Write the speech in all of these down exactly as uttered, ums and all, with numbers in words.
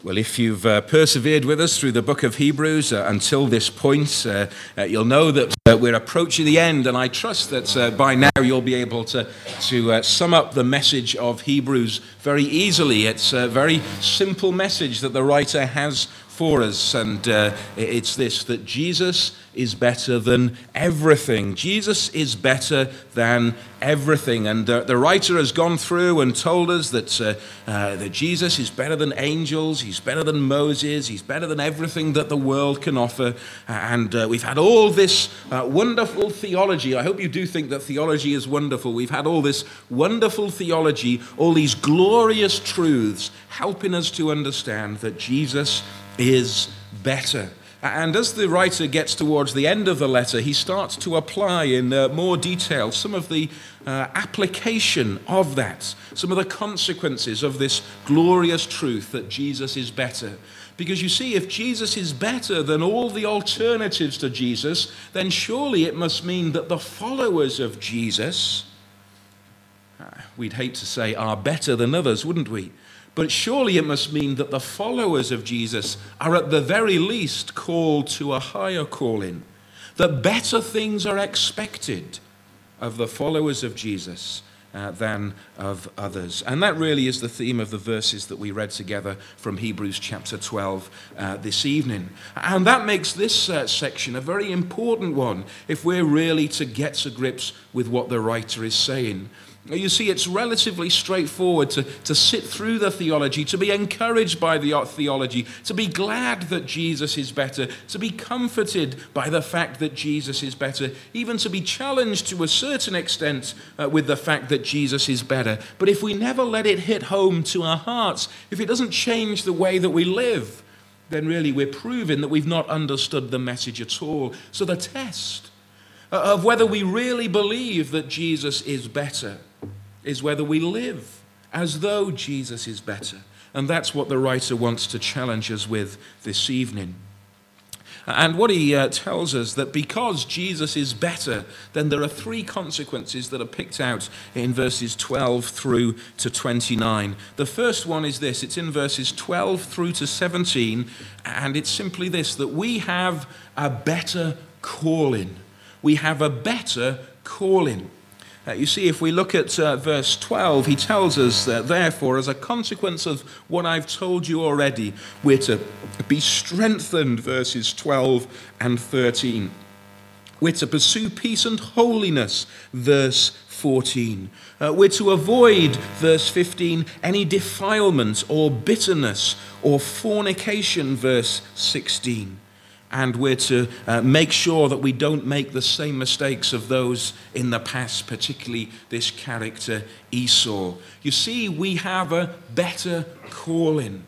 Well, if you've uh, persevered with us through the book of Hebrews uh, until this point, uh, uh, you'll know that uh, we're approaching the end, and I trust that uh, by now you'll be able to, to uh, sum up the message of Hebrews very easily. It's a very simple message that the writer has for us, and uh, it's this, that Jesus is better than everything. Jesus is better than everything. And uh, the writer has gone through and told us that, uh, uh, that Jesus is better than angels, he's better than Moses, he's better than everything that the world can offer. And uh, we've had all this uh, wonderful theology. I hope you do think that theology is wonderful. We've had all this wonderful theology, all these glorious truths helping us to understand that Jesus is better. And as the writer gets towards the end of the letter, he starts to apply in uh, more detail some of the uh, application of that, some of the consequences of this glorious truth that Jesus is better. Because you see, if Jesus is better than all the alternatives to Jesus, then surely it must mean that the followers of Jesus, uh, we'd hate to say, are better than others, wouldn't we? But surely it must mean that the followers of Jesus are at the very least called to a higher calling, that better things are expected of the followers of Jesus uh, than of others. And that really is the theme of the verses that we read together from Hebrews chapter twelve uh, this evening. And that makes this uh, section a very important one if we're really to get to grips with what the writer is saying. You see, it's relatively straightforward to, to sit through the theology, to be encouraged by the theology, to be glad that Jesus is better, to be comforted by the fact that Jesus is better, even to be challenged to a certain extent uh, with the fact that Jesus is better. But if we never let it hit home to our hearts, if it doesn't change the way that we live, then really we're proving that we've not understood the message at all. So the test of whether we really believe that Jesus is better is whether we live as though Jesus is better. And that's what the writer wants to challenge us with this evening. And what he uh, tells us, that because Jesus is better, then there are three consequences that are picked out in verses twelve through to twenty-nine. The first one is this, it's in verses twelve through to seventeen, and it's simply this, that we have a better calling. We have a better calling. Uh, you see, if we look at uh, verse twelve, he tells us that, therefore, as a consequence of what I've told you already, we're to be strengthened, verses twelve and thirteen. We're to pursue peace and holiness, verse fourteen. Uh, we're to avoid, verse fifteen, any defilement or bitterness or fornication, verse sixteen. And we're to uh, make sure that we don't make the same mistakes of those in the past, particularly this character Esau. You see, we have a better calling.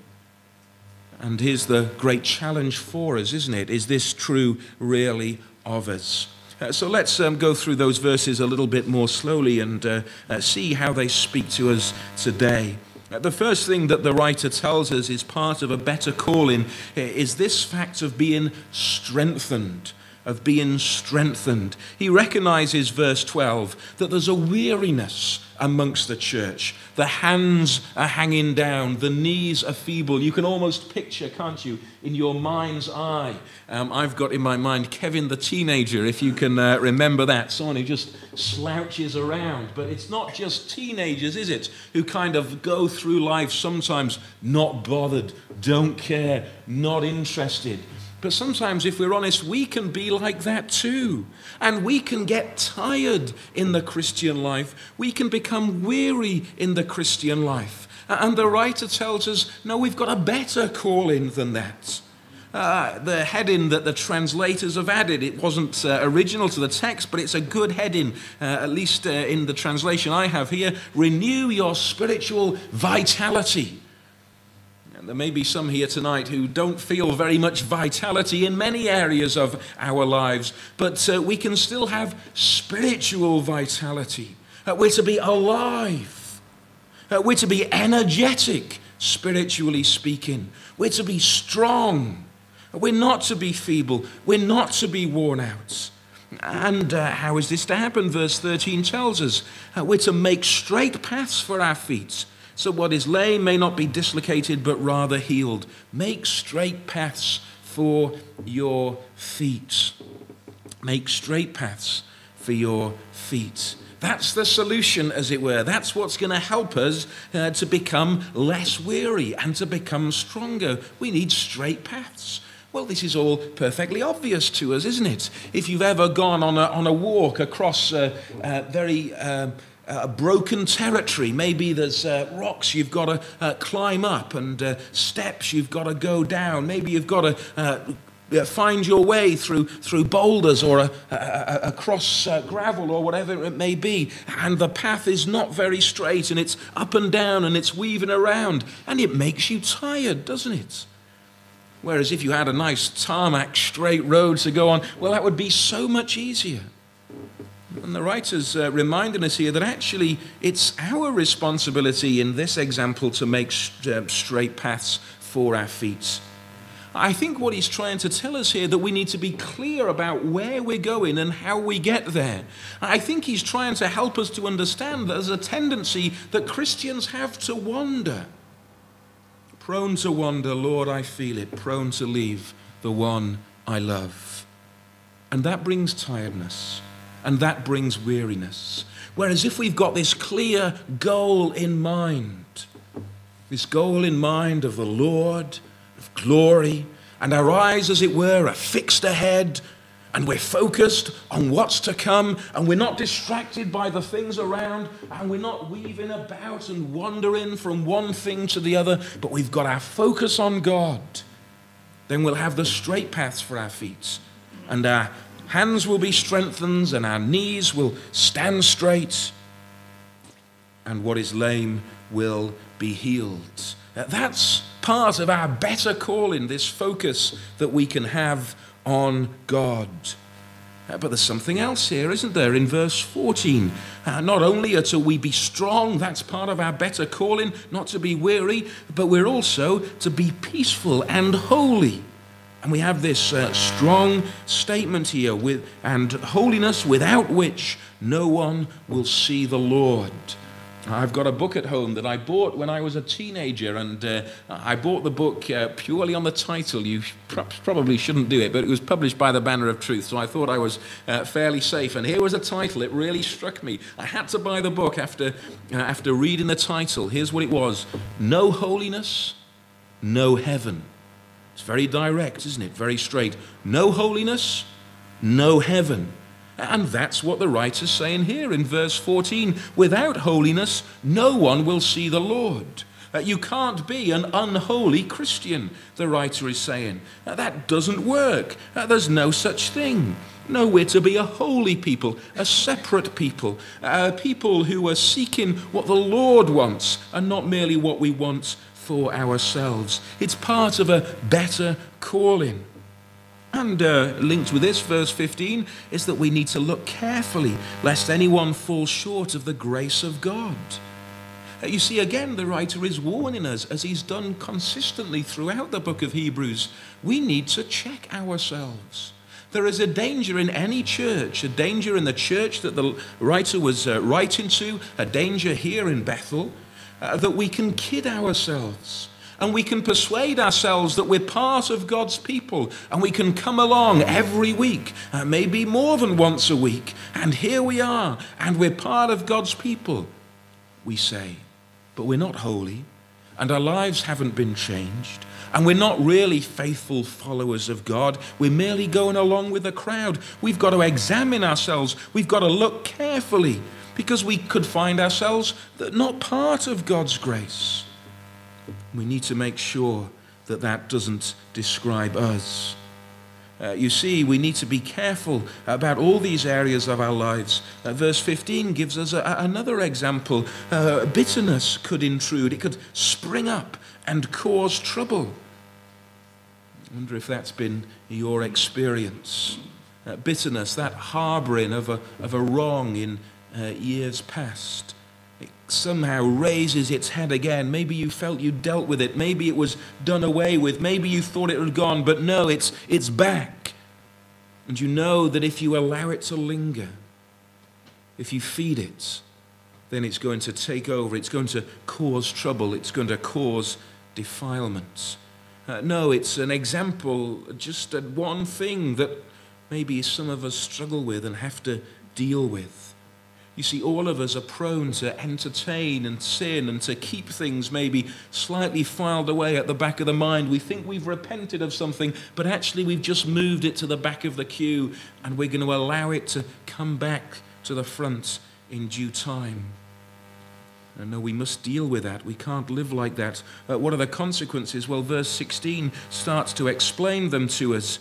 And here's the great challenge for us, isn't it? Is this true really of us? Uh, so let's um, go through those verses a little bit more slowly and uh, uh, see how they speak to us today. The first thing that the writer tells us is part of a better calling is this fact of being strengthened, of being strengthened. He recognizes, verse twelve, that there's a weariness amongst the church. The hands are hanging down, the knees are feeble. You can almost picture, can't you, in your mind's eye. Um, I've got in my mind Kevin the teenager, if you can uh, remember that, someone who just slouches around. But it's not just teenagers, is it, who kind of go through life sometimes not bothered, don't care, not interested. But sometimes, if we're honest, we can be like that too. And we can get tired in the Christian life. We can become weary in the Christian life. And the writer tells us, no, we've got a better calling than that. Uh, the heading that the translators have added, it wasn't uh, original to the text, but it's a good heading, uh, at least uh, in the translation I have here. Renew your spiritual vitality. There may be some here tonight who don't feel very much vitality in many areas of our lives, but uh, we can still have spiritual vitality. Uh, we're to be alive. Uh, we're to be energetic, spiritually speaking. We're to be strong. We're not to be feeble. We're not to be worn out. And uh, how is this to happen? Verse thirteen tells us uh, we're to make straight paths for our feet, So what is lame may not be dislocated, but rather healed. Make straight paths for your feet. Make straight paths for your feet. That's the solution, as it were. That's what's going to help us uh, to become less weary and to become stronger. We need straight paths. Well, this is all perfectly obvious to us, isn't it? If you've ever gone on a, on a walk across uh, uh, very uh, uh, broken territory, maybe there's uh, rocks you've got to uh, climb up and uh, steps you've got to go down. Maybe you've got to uh, find your way through through boulders or a, a, a, across uh, gravel or whatever it may be. And the path is not very straight and it's up and down and it's weaving around. And it makes you tired, doesn't it? Whereas if you had a nice tarmac straight road to go on, well, that would be so much easier. And the writer's uh, reminding us here that actually it's our responsibility in this example to make st- uh, straight paths for our feet. I think what he's trying to tell us here that we need to be clear about where we're going and how we get there. I think he's trying to help us to understand that there's a tendency that Christians have to wander. Prone to wander, Lord, I feel it, prone to leave the one I love. And that brings tiredness, and that brings weariness. Whereas if we've got this clear goal in mind, this goal in mind of the Lord, of glory, and our eyes, as it were, are fixed ahead, and we're focused on what's to come, and we're not distracted by the things around, and we're not weaving about and wandering from one thing to the other, but we've got our focus on God, then we'll have the straight paths for our feet, and our hands will be strengthened, and our knees will stand straight, and what is lame will be healed. That's part of our better calling, this focus that we can have on God. Uh, but there's something else here, isn't there? In verse fourteen, uh, not only are to we be strong, that's part of our better calling, not to be weary, but we're also to be peaceful and holy. And we have this uh, strong statement here, with and holiness without which no one will see the Lord. I've got a book at home that I bought when I was a teenager, and uh, I bought the book uh, purely on the title. You probably shouldn't do it, but it was published by the Banner of Truth, so I thought I was uh, fairly safe. And here was a title. It really struck me. I had to buy the book after, uh, after reading the title. Here's what it was. No holiness, no heaven. It's very direct, isn't it? Very straight. No holiness, no heaven. And that's what the writer's saying here in verse fourteen. Without holiness, no one will see the Lord. Uh, you can't be an unholy Christian, the writer is saying. Uh, that doesn't work. Uh, there's no such thing. No, we're to be a holy people, a separate people, uh, people who are seeking what the Lord wants and not merely what we want for ourselves. It's part of a better calling. And uh, linked with this, verse fifteen, is that we need to look carefully lest anyone fall short of the grace of God. Uh, you see, again, the writer is warning us, as he's done consistently throughout the book of Hebrews, we need to check ourselves. There is a danger in any church, a danger in the church that the writer was uh, writing to, a danger here in Bethel, uh, that we can kid ourselves. And we can persuade ourselves that we're part of God's people, and we can come along every week, uh, maybe more than once a week, and here we are, and we're part of God's people, we say. But we're not holy, and our lives haven't been changed, and we're not really faithful followers of God. We're merely going along with the crowd. We've got to examine ourselves. We've got to look carefully, because we could find ourselves not part of God's grace. We need to make sure that that doesn't describe us. Uh, you see, we need to be careful about all these areas of our lives. Uh, verse fifteen gives us a, a, another example. Uh, bitterness could intrude. It could spring up and cause trouble. I wonder if that's been your experience. Uh, bitterness, that harboring of a, of a wrong in uh, years past. It somehow raises its head again. Maybe you felt you dealt with it. Maybe it was done away with. Maybe you thought it had gone, but no, it's it's back. And you know that if you allow it to linger, if you feed it, then it's going to take over. It's going to cause trouble. It's going to cause defilement. Uh, no, it's an example, just at one thing that maybe some of us struggle with and have to deal with. You see, all of us are prone to entertain and sin and to keep things maybe slightly filed away at the back of the mind. We think we've repented of something, but actually we've just moved it to the back of the queue, and we're going to allow it to come back to the front in due time. And no, we must deal with that. We can't live like that. Uh, what are the consequences? Well, verse sixteen starts to explain them to us.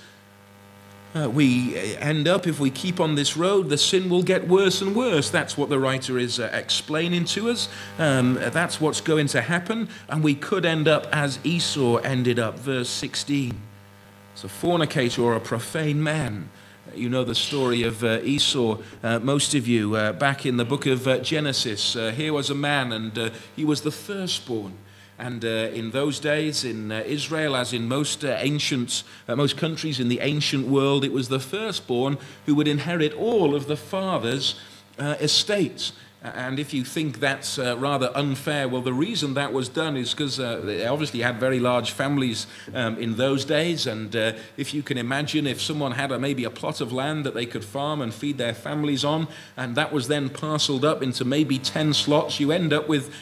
Uh, we end up, if we keep on this road, the sin will get worse and worse. That's what the writer is uh, explaining to us. Um, that's what's going to happen. And we could end up as Esau ended up, verse sixteen. It's a fornicator or a profane man. You know the story of uh, Esau, uh, most of you, uh, back in the book of uh, Genesis. Uh, here was a man, and uh, he was the firstborn. And uh, in those days in uh, Israel, as in most uh, ancient, uh, most countries in the ancient world, it was the firstborn who would inherit all of the father's uh, estates. And if you think that's uh, rather unfair, well, the reason that was done is because uh, they obviously had very large families um, in those days. And uh, if you can imagine, if someone had a, maybe a plot of land that they could farm and feed their families on, and that was then parceled up into maybe ten slots, you end up with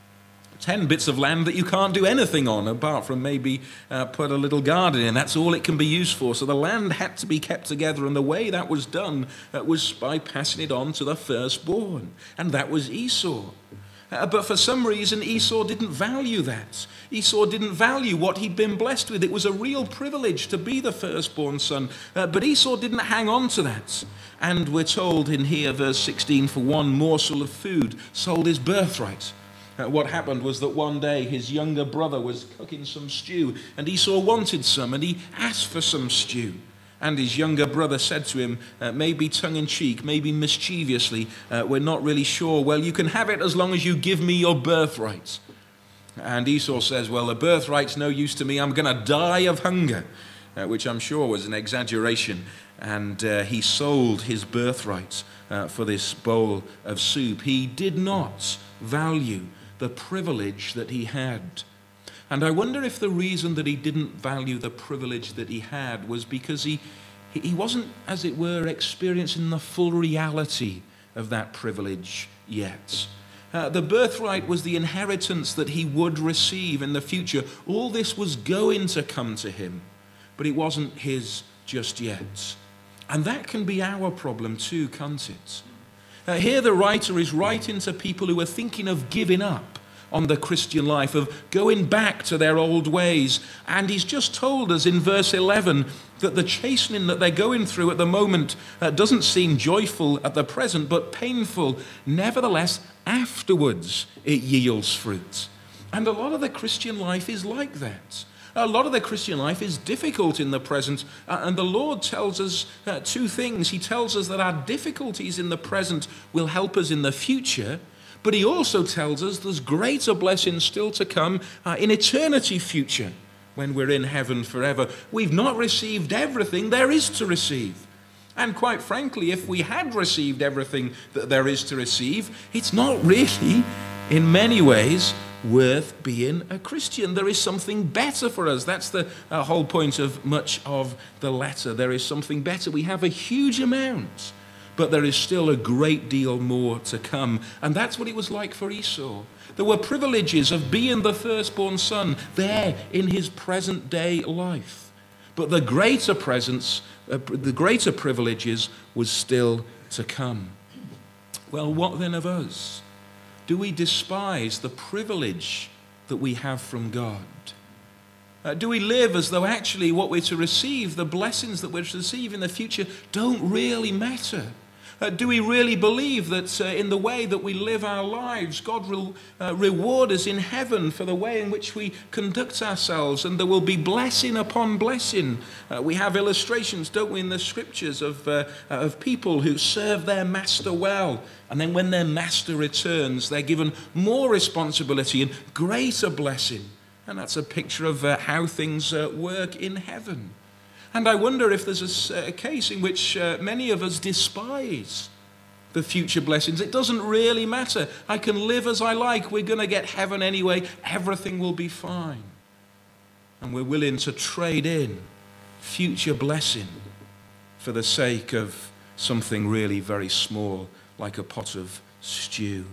ten bits of land that you can't do anything on apart from maybe uh, put a little garden in. That's all it can be used for. So the land had to be kept together, and the way that was done uh, was by passing it on to the firstborn, and that was Esau. Uh, but for some reason, Esau didn't value that. Esau didn't value what he'd been blessed with. It was a real privilege to be the firstborn son, uh, but Esau didn't hang on to that. And we're told in here, verse sixteen, for one morsel of food sold his birthright. Uh, what happened was that one day his younger brother was cooking some stew, and Esau wanted some, and he asked for some stew. And his younger brother said to him, uh, maybe tongue-in-cheek, maybe mischievously, uh, we're not really sure, well, you can have it as long as you give me your birthright. And Esau says, well, the birthright's no use to me, I'm going to die of hunger, uh, which I'm sure was an exaggeration. And uh, he sold his birthright uh, for this bowl of soup. He did not value the privilege that he had. And I wonder if the reason that he didn't value the privilege that he had was because he, he wasn't, as it were, experiencing the full reality of that privilege yet. Uh, the birthright was the inheritance that he would receive in the future. All this was going to come to him, but it wasn't his just yet. And that can be our problem too, can't it? Uh, here the writer is writing to people who are thinking of giving up on the Christian life, of going back to their old ways. And he's just told us in verse eleven that the chastening that they're going through at the moment uh, doesn't seem joyful at the present, but painful. Nevertheless, afterwards it yields fruit. And a lot of the Christian life is like that. A lot of the Christian life is difficult in the present, uh, and the Lord tells us uh, two things. He tells us that our difficulties in the present will help us in the future, but he also tells us there's greater blessings still to come uh, in eternity future when we're in heaven forever. We've not received everything there is to receive. And quite frankly, if we had received everything that there is to receive, it's not really, in many ways, worth being a Christian. There is something better for us. That's the uh, whole point of much of the letter. There is something better. We have a huge amount, but there is still a great deal more to come. And that's what it was like for Esau. There were privileges of being the firstborn son there in his present day life. But the greater presence, uh, the greater privileges was still to come. Well, what then of us? Do we despise the privilege that we have from God? Uh, do we live as though actually what we're to receive, the blessings that we're to receive in the future, don't really matter? Uh, do we really believe that uh, in the way that we live our lives, God will uh, reward us in heaven for the way in which we conduct ourselves, and there will be blessing upon blessing? Uh, we have illustrations, don't we, in the scriptures of, uh, of people who serve their master well, and then when their master returns, they're given more responsibility and greater blessing. And that's a picture of uh, how things uh, work in heaven. And I wonder if there's a, a case in which uh, many of us despise the future blessings. It doesn't really matter. I can live as I like. We're going to get heaven anyway. Everything will be fine. And we're willing to trade in future blessing for the sake of something really very small, like a pot of stew.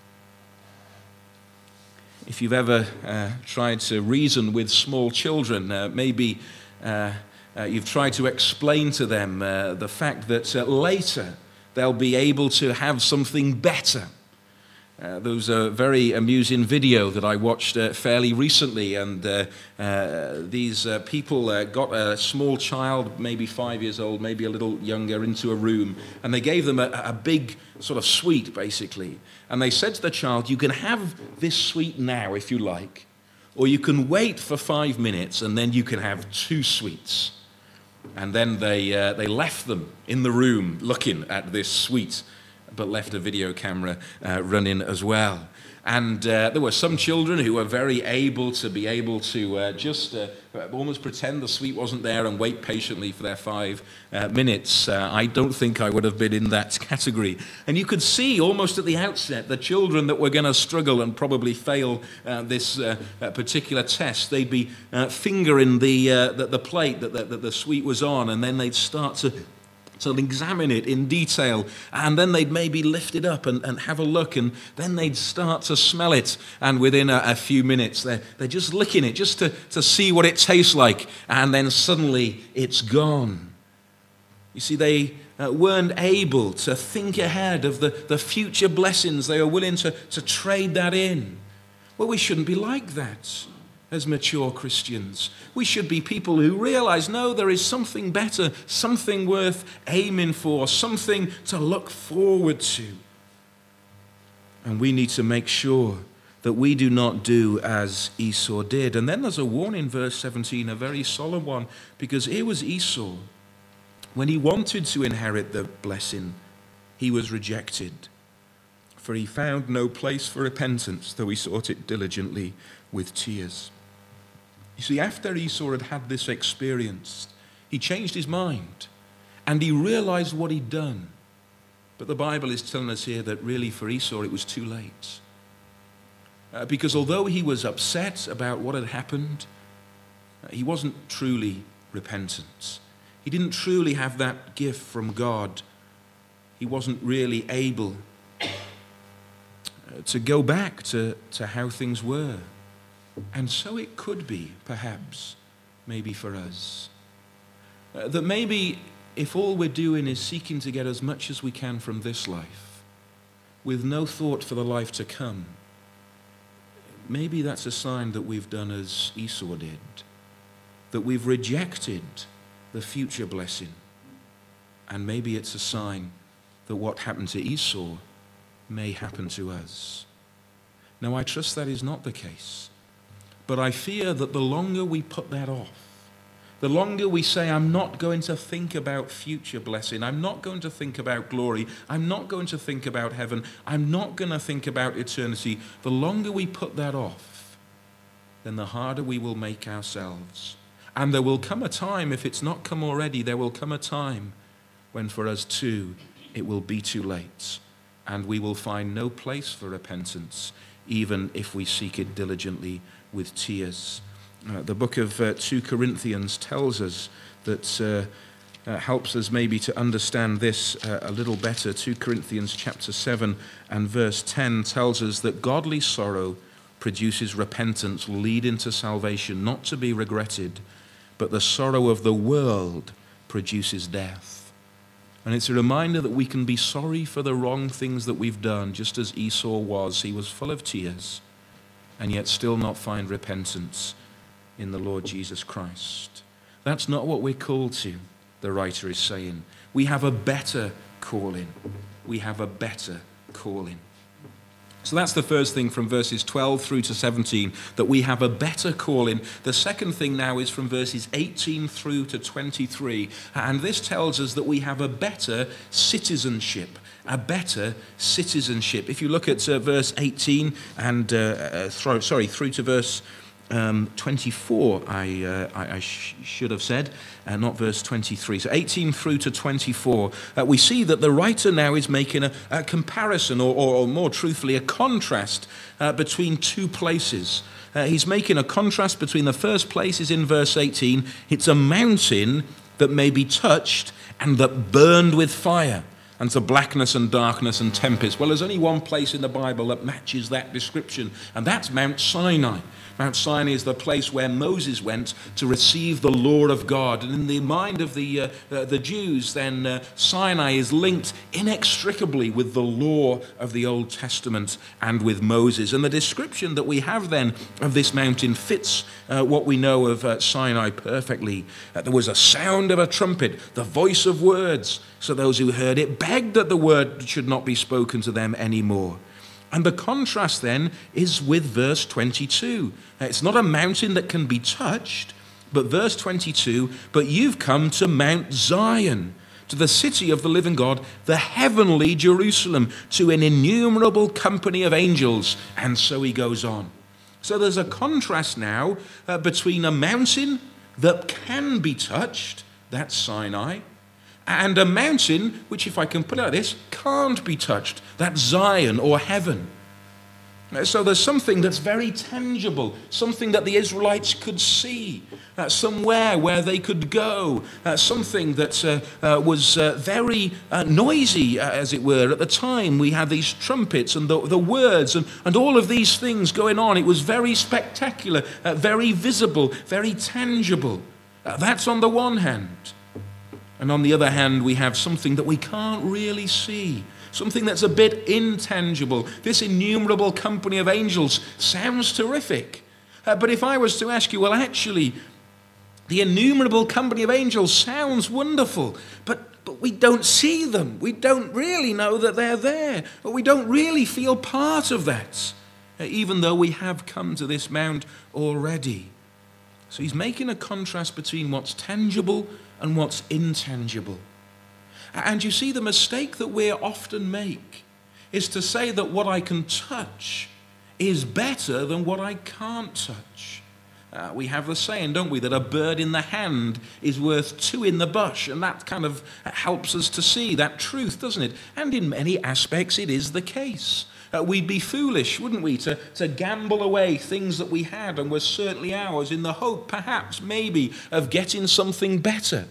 If you've ever uh, tried to reason with small children, uh, maybe uh, uh, you've tried to explain to them uh, the fact that uh, later they'll be able to have something better. Uh, there was a very amusing video that I watched uh, fairly recently, and uh, uh, these uh, people uh, got a small child, maybe five years old, maybe a little younger, into a room, and they gave them a, a big sort of sweet, basically. And they said to the child, you can have this sweet now if you like, or you can wait for five minutes and then you can have two sweets. And then they, uh, they left them in the room looking at this sweet, but left a video camera uh, running as well. And uh, there were some children who were very able to be able to uh, just uh, almost pretend the sweet wasn't there and wait patiently for their five uh, minutes. Uh, I don't think I would have been in that category. And you could see almost at the outset the children that were going to struggle and probably fail uh, this uh, uh, particular test. They'd be uh, fingering the, uh, the, the plate that the, that the sweet was on, and then they'd start to to examine it in detail, and then they'd maybe lift it up and, and have a look, and then they'd start to smell it, and within a, a few minutes they're, they're just licking it just to, to see what it tastes like, and then suddenly it's gone. You see, they uh, weren't able to think ahead of the, the future blessings. They were willing to, to trade that in. Well, we shouldn't be like that. As mature Christians, we should be people who realize, no, there is something better, something worth aiming for, something to look forward to. And we need to make sure that we do not do as Esau did. And then there's a warning, verse seventeen, a very solemn one, because here was Esau. When he wanted to inherit the blessing, he was rejected. For he found no place for repentance, though he sought it diligently with tears. You see, after Esau had had this experience, he changed his mind and he realized what he'd done. But the Bible is telling us here that really for Esau it was too late. Uh, because although he was upset about what had happened, uh, he wasn't truly repentant. He didn't truly have that gift from God. He wasn't really able uh, to go back to, to how things were. And so it could be, perhaps, maybe for us, uh, that maybe if all we're doing is seeking to get as much as we can from this life, with no thought for the life to come, maybe that's a sign that we've done as Esau did, that we've rejected the future blessing. And maybe it's a sign that what happened to Esau may happen to us. Now, I trust that is not the case. But I fear that the longer we put that off, the longer we say, I'm not going to think about future blessing, I'm not going to think about glory, I'm not going to think about heaven, I'm not going to think about eternity, the longer we put that off, then the harder we will make ourselves. And there will come a time, if it's not come already, there will come a time when for us too, it will be too late, and we will find no place for repentance, even if we seek it diligently with tears. Uh, the book of uh, Second Corinthians tells us that, uh, uh, helps us maybe to understand this uh, a little better. Second Corinthians chapter seven and verse ten tells us that godly sorrow produces repentance leading to salvation, not to be regretted, but the sorrow of the world produces death. And it's a reminder that we can be sorry for the wrong things that we've done, just as Esau was. He was full of tears, and yet still not find repentance in the Lord Jesus Christ. That's not what we're called to, the writer is saying. We have a better calling. We have a better calling. So that's the first thing from verses twelve through to seventeen, that we have a better calling. The second thing now is from verses eighteen through to twenty-three, and this tells us that we have a better citizenship. A better citizenship. If you look at uh, verse eighteen and uh, uh, through, sorry through to verse um, twenty-four, I, uh, I, I sh- should have said, uh, not verse twenty-three. So eighteen through to twenty-four, uh, we see that the writer now is making a, a comparison, or, or, or more truthfully, a contrast uh, between two places. Uh, he's making a contrast between the first place is in verse eighteen. It's a mountain that may be touched and that burned with fire, and to blackness and darkness and tempest. Well, there's only one place in the Bible that matches that description, and that's Mount Sinai. Mount Sinai is the place where Moses went to receive the law of God. And in the mind of the, uh, uh, the Jews, then uh, Sinai is linked inextricably with the law of the Old Testament and with Moses. And the description that we have then of this mountain fits uh, what we know of uh, Sinai perfectly. Uh, there was a sound of a trumpet, the voice of words. So those who heard it begged that the word should not be spoken to them anymore. And the contrast then is with verse twenty-two. It's not a mountain that can be touched, but verse twenty-two, but you've come to Mount Zion, to the city of the living God, the heavenly Jerusalem, to an innumerable company of angels. And so he goes on. So there's a contrast now uh, between a mountain that can be touched, that's Sinai, and a mountain, which if I can put it like this, can't be touched. That's Zion or heaven. So there's something that's very tangible, something that the Israelites could see, uh, somewhere where they could go, uh, something that uh, uh, was uh, very uh, noisy, uh, as it were. At the time, we had these trumpets and the, the words and, and all of these things going on. It was very spectacular, uh, very visible, very tangible. Uh, that's on the one hand. And on the other hand, we have something that we can't really see, something that's a bit intangible. This innumerable company of angels sounds terrific. Uh, but if I was to ask you, well, actually, the innumerable company of angels sounds wonderful, but, but we don't see them. We don't really know that they're there. But we don't really feel part of that, uh, even though we have come to this mount already. So he's making a contrast between what's tangible and what's intangible. And you see, the mistake that we often make is to say that what I can touch is better than what I can't touch. Uh, we have the saying, don't we, that a bird in the hand is worth two in the bush, and that kind of helps us to see that truth, doesn't it? And in many aspects it is the case. Uh, we'd be foolish, wouldn't we, to, to gamble away things that we had and were certainly ours in the hope, perhaps, maybe, of getting something better.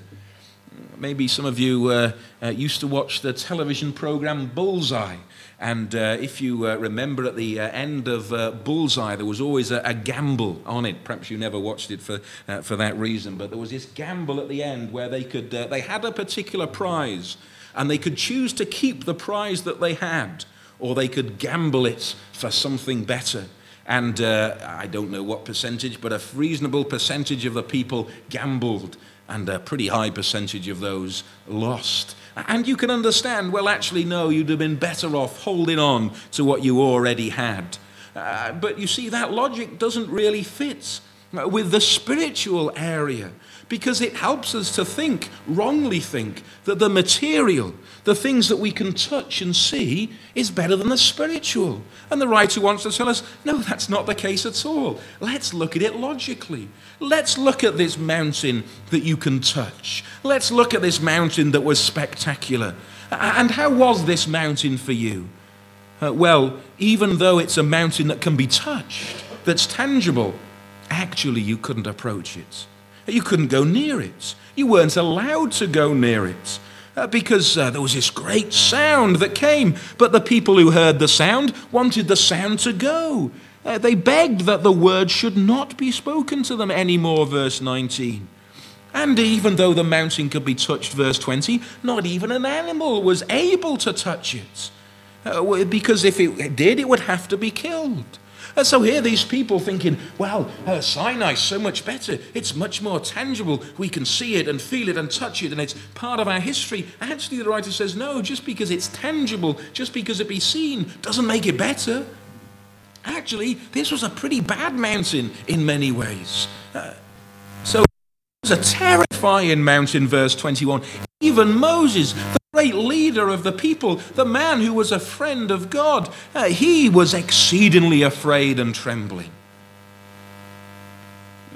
Maybe some of you uh, uh, used to watch the television program Bullseye. And uh, if you uh, remember at the uh, end of uh, Bullseye, there was always a, a gamble on it. Perhaps you never watched it for uh, for that reason. But there was this gamble at the end where they could uh, they had a particular prize, and they could choose to keep the prize that they had, or they could gamble it for something better. And uh, I don't know what percentage, but a reasonable percentage of the people gambled, and a pretty high percentage of those lost. And you can understand, well, actually, no, you'd have been better off holding on to what you already had. Uh, but you see, that logic doesn't really fit with the spiritual area, because it helps us to think, wrongly think, that the material, the things that we can touch and see, is better than the spiritual. And the writer wants to tell us, no, that's not the case at all. Let's look at it logically. Let's look at this mountain that you can touch. Let's look at this mountain that was spectacular. And how was this mountain for you? Uh, well, even though it's a mountain that can be touched, that's tangible, actually you couldn't approach it. You couldn't go near it. You weren't allowed to go near it uh, because uh, there was this great sound that came, but the people who heard the sound wanted the sound to go. Uh, they begged that the word should not be spoken to them anymore, verse nineteen. And even though the mountain could be touched, verse twenty, not even an animal was able to touch it. Uh, because if it did, it would have to be killed. And so here these people thinking, well, uh, Sinai's so much better. It's much more tangible. We can see it and feel it and touch it, and it's part of our history. Actually, the writer says, no, just because it's tangible, just because it be seen, doesn't make it better. Actually, this was a pretty bad mountain in many ways. Uh, so it was a terrifying mountain, verse twenty-one. Even Moses, the great leader of the people, the man who was a friend of God, uh, he was exceedingly afraid and trembling.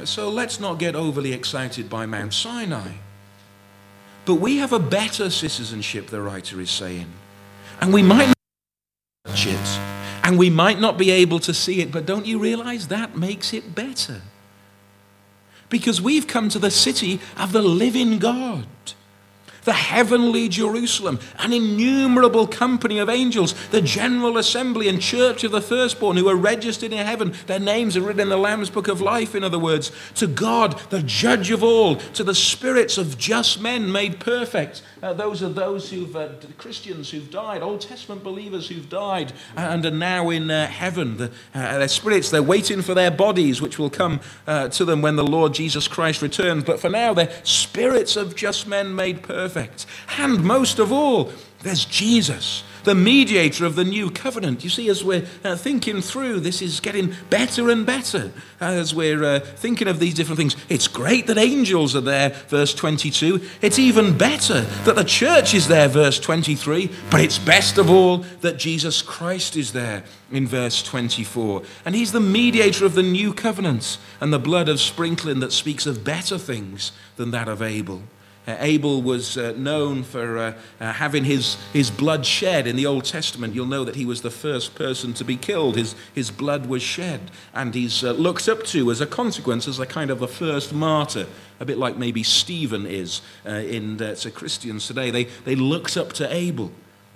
So let's not get overly excited by Mount Sinai. But we have a better citizenship, the writer is saying. And we might not touch it, and we might not be able to see it, but don't you realize that makes it better? Because we've come to the city of the living God, the heavenly Jerusalem, an innumerable company of angels, the general assembly and church of the firstborn who are registered in heaven. Their names are written in the Lamb's book of life, in other words. To God, the judge of all, to the spirits of just men made perfect. Uh, those are those who've, uh, Christians who've died, Old Testament believers who've died and are now in uh, heaven. The, uh, their spirits, they're waiting for their bodies, which will come uh, to them when the Lord Jesus Christ returns. But for now, they're spirits of just men made perfect. And most of all, there's Jesus, the mediator of the new covenant. You see, as we're uh, thinking through, this is getting better and better as we're uh, thinking of these different things. It's great that angels are there, verse twenty-two. It's even better that the church is there, verse twenty-three. But it's best of all that Jesus Christ is there in verse twenty-four. And he's the mediator of the new covenant and the blood of sprinkling that speaks of better things than that of Abel. Uh, Abel was uh, known for uh, uh, having his, his blood shed. In the Old Testament, you'll know that he was the first person to be killed. His, his blood was shed, and he's uh, looked up to as a consequence as a kind of the first martyr, a bit like maybe Stephen is uh, in uh, to Christians today. They, they looked up to Abel.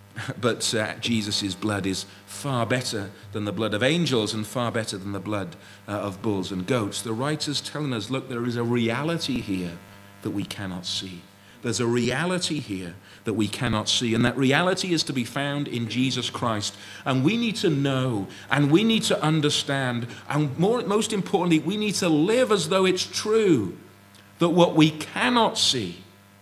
But uh, Jesus' blood is far better than the blood of angels and far better than the blood uh, of bulls and goats. The writer's telling us, look, there is a reality here that we cannot see. There's a reality here that we cannot see, and that reality is to be found in Jesus Christ. And we need to know, and we need to understand, and more, most importantly, we need to live as though it's true that what we cannot see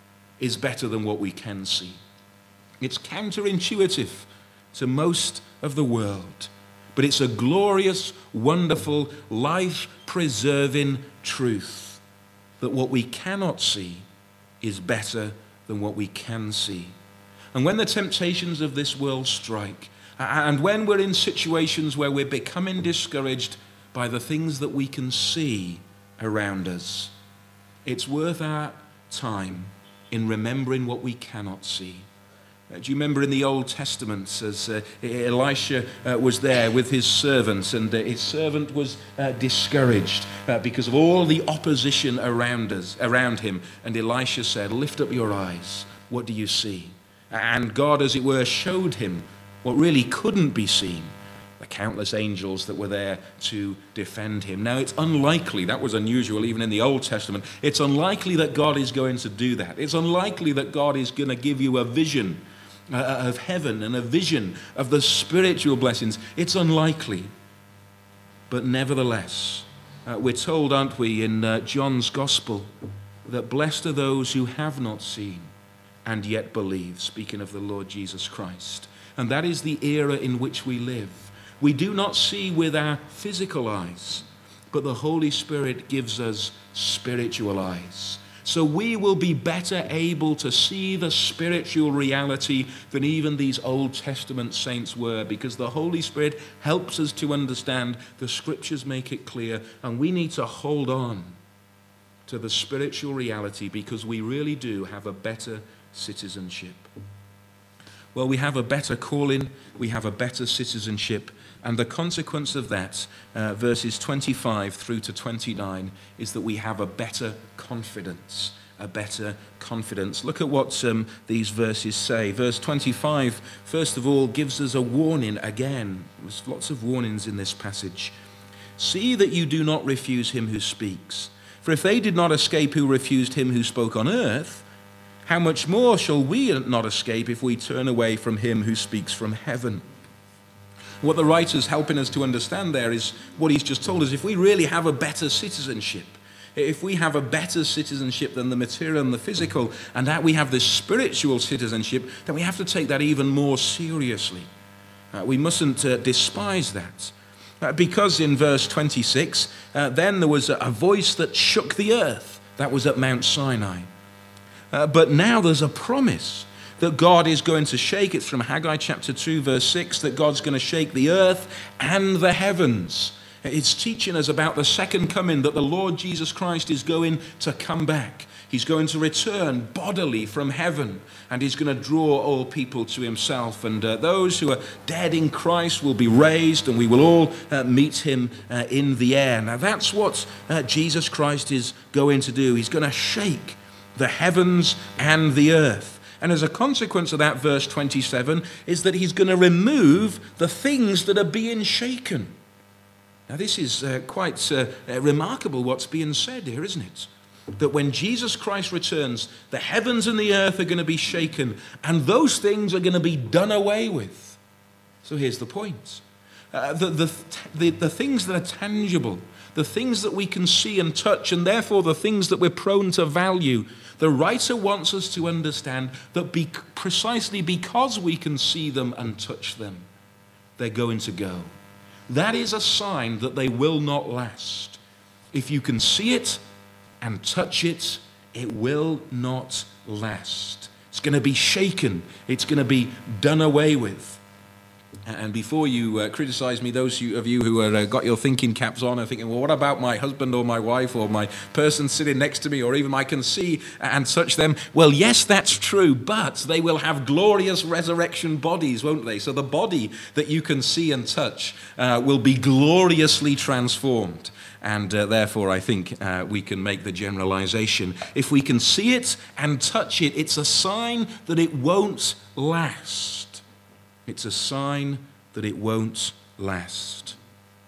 is better than what we can see. It's counterintuitive to most of the world, but it's a glorious, wonderful, life-preserving truth that what we cannot see is better than what we can see. And when the temptations of this world strike, and when we're in situations where we're becoming discouraged by the things that we can see around us, it's worth our time in remembering what we cannot see. Uh, do you remember in the Old Testament as uh, Elisha uh, was there with his servants, and uh, his servant was uh, discouraged uh, because of all the opposition around us, around him. And Elisha said, "Lift up your eyes. What do you see?" And God, as it were, showed him what really couldn't be seen. The countless angels that were there to defend him. Now, it's unlikely, that was unusual even in the Old Testament, it's unlikely that God is going to do that. It's unlikely that God is going to give you a vision uh, of heaven and a vision of the spiritual blessings. It's unlikely. But nevertheless, uh, we're told, aren't we, in uh, John's Gospel, that blessed are those who have not seen and yet believe, speaking of the Lord Jesus Christ. And that is the era in which we live. We do not see with our physical eyes, but the Holy Spirit gives us spiritual eyes. So we will be better able to see the spiritual reality than even these Old Testament saints were, because the Holy Spirit helps us to understand. The Scriptures make it clear, and we need to hold on to the spiritual reality because we really do have a better citizenship. Well, we have a better calling, we have a better citizenship, and the consequence of that, uh, verses twenty-five through to twenty-nine, is that we have a better confidence, a better confidence. Look at what um, these verses say. Verse twenty-five, first of all, gives us a warning again. There's lots of warnings in this passage. See that you do not refuse him who speaks. For if they did not escape who refused him who spoke on earth, how much more shall we not escape if we turn away from him who speaks from heaven? What the writer's helping us to understand there is what he's just told us. If we really have a better citizenship, if we have a better citizenship than the material and the physical, and that we have this spiritual citizenship, then we have to take that even more seriously. Uh, we mustn't uh, despise that. Uh, because in verse twenty-six, uh, then there was a, a voice that shook the earth. That was at Mount Sinai. Uh, but now there's a promise that God is going to shake. It's from Haggai chapter two, verse six, that God's going to shake the earth and the heavens. It's teaching us about the second coming, that the Lord Jesus Christ is going to come back. He's going to return bodily from heaven, and he's going to draw all people to himself. And uh, those who are dead in Christ will be raised, and we will all uh, meet him uh, in the air. Now that's what uh, Jesus Christ is going to do. He's going to shake the heavens and the earth. And as a consequence of that, verse twenty-seven is that he's going to remove the things that are being shaken. Now this is uh, quite uh, uh, remarkable what's being said here, isn't it? That when Jesus Christ returns, the heavens and the earth are going to be shaken, and those things are going to be done away with. So here's the point. Uh, the, the, the, the things that are tangible, the things that we can see and touch, and therefore the things that we're prone to value, the writer wants us to understand that be, precisely because we can see them and touch them, they're going to go. That is a sign that they will not last. If you can see it and touch it, it will not last. It's going to be shaken. It's going to be done away with. And before you uh, criticize me, those of you who have uh, got your thinking caps on are thinking, well, what about my husband or my wife or my person sitting next to me, or even I can see and touch them? Well, yes, that's true, but they will have glorious resurrection bodies, won't they? So the body that you can see and touch uh, will be gloriously transformed. And uh, therefore, I think uh, we can make the generalization. If we can see it and touch it, it's a sign that it won't last. It's a sign that it won't last.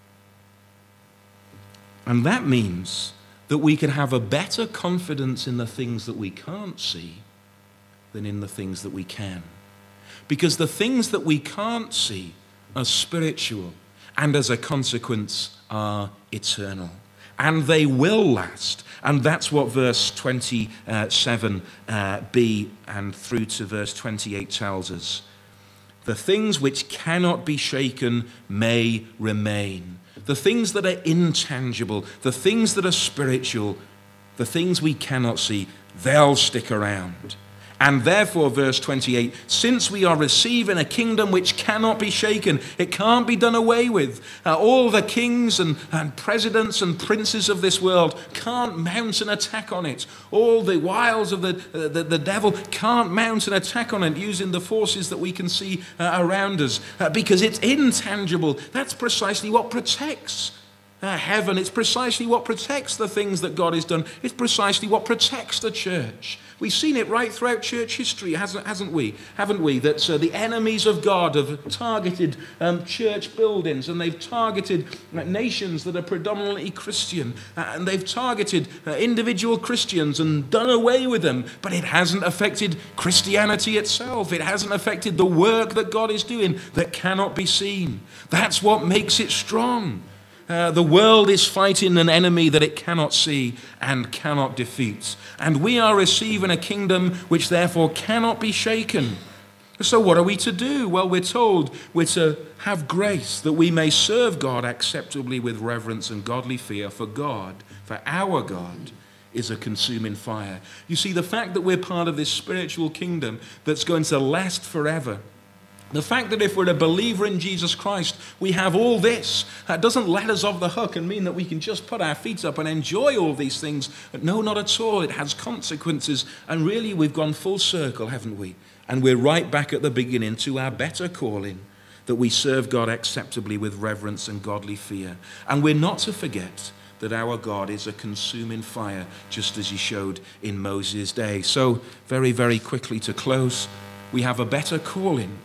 And that means that we can have a better confidence in the things that we can't see than in the things that we can. Because the things that we can't see are spiritual, and as a consequence are eternal. And they will last. And that's what verse twenty-seven uh, b and through to verse twenty-eight tells us. The things which cannot be shaken may remain. The things that are intangible, the things that are spiritual, the things we cannot see, they'll stick around. And therefore, verse twenty-eight, since we are receiving a kingdom which cannot be shaken, it can't be done away with. Uh, all the kings and, and presidents and princes of this world can't mount an attack on it. All the wiles of the, uh, the, the devil can't mount an attack on it using the forces that we can see uh, around us uh, because it's intangible. That's precisely what protects Uh, heaven. It's precisely what protects the things that God has done. It's precisely what protects the church. We've seen it right throughout church history, hasn't, hasn't we? Haven't we? That uh, the enemies of God have targeted um, church buildings, and they've targeted uh, nations that are predominantly Christian, uh, and they've targeted uh, individual Christians and done away with them. But it hasn't affected Christianity itself. It hasn't affected the work that God is doing that cannot be seen. That's what makes it strong. Uh, the world is fighting an enemy that it cannot see and cannot defeat. And we are receiving a kingdom which therefore cannot be shaken. So what are we to do? Well, we're told we're to have grace that we may serve God acceptably with reverence and godly fear, for God, for our God, is a consuming fire. You see, the fact that we're part of this spiritual kingdom that's going to last forever, the fact that if we're a believer in Jesus Christ, we have all this, that doesn't let us off the hook and mean that we can just put our feet up and enjoy all these things. But no, not at all. It has consequences. And really, we've gone full circle, haven't we? And we're right back at the beginning to our better calling, that we serve God acceptably with reverence and godly fear. And we're not to forget that our God is a consuming fire, just as he showed in Moses' day. So, very, very quickly to close, we have a better calling.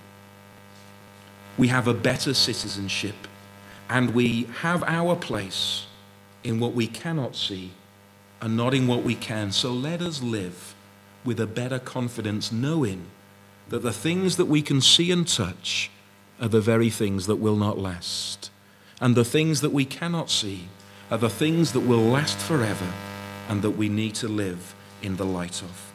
We have a better citizenship, and we have our place in what we cannot see and not in what we can. So let us live with a better confidence, knowing that the things that we can see and touch are the very things that will not last. And the things that we cannot see are the things that will last forever and that we need to live in the light of.